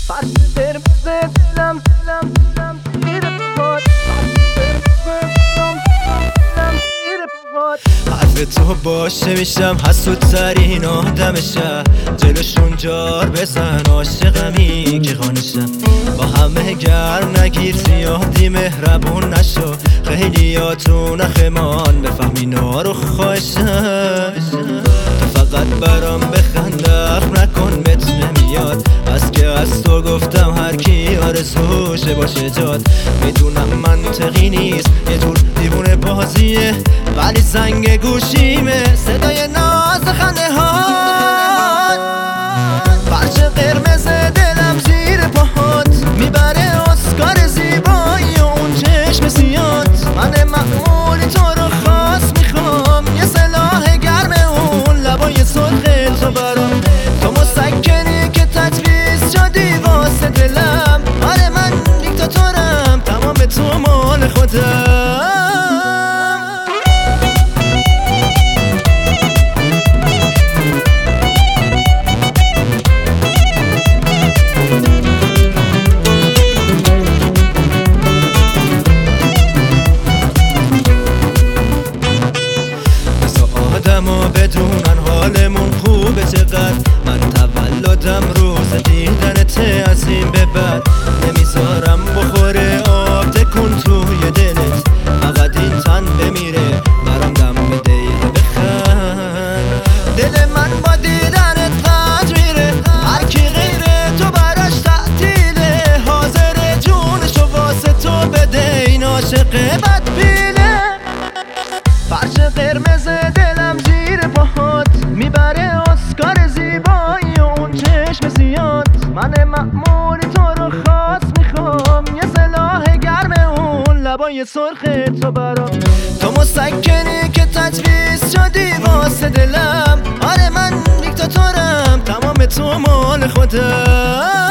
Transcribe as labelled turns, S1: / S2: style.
S1: فرش قرمز دلم زیر پاهات، حرف تو باشه میشم حسودترین آدم شهر، جلوشون جار بزن عاشقمی که خانشم، با همه گرم نگیر زیادی مهربون نشو، خیلیاتون اخمان بفهمی نارو خواهشم، تو فقط برام بخند اخم نکن بهت نمیاد، از که از تو گفتم هر کی آرزوشه باشه جاد، میدونم منطقی نیست یه جور دیوونه بازیه، ولی زنگ گوشیمه صدای ناز خنده هات، فرش قرمز دلم زیر پاهات، میبره اسکار زیبایی و اون چشم سیات، من معمولی تو رو خاص میخوام، یه سلاح گرم اون لبای سرخ تو برام، تو مسکنی که تجویز شدی واسه دلم، آره من دیکتاتورم تمام تو مال خودم. آدمو بدونن حالمون خوبه چقدر، من تولدم روز دیدنت از این به بعد، نمیذارم بخوره آب تکون توی دلت، فقط این تن بمیره برام دم به دقیقه بخند، دل من با دیدنت قد میره، هرکی غیره تو براش تعطیله، حاضر جونشو واسه تو بده این عاشق بدبینه، فرش قرمز دلم زیر پاهات، میبره اسکار زیبایی و اون چشم زیاد، من معمولی تو رو خاص میخوام، یه سلاح گرم اون لبای سرخ تو برام، تو مسکنی که تجویز شدی واسه دلم، آره من دیکتاتورم تمام تو مال خودم.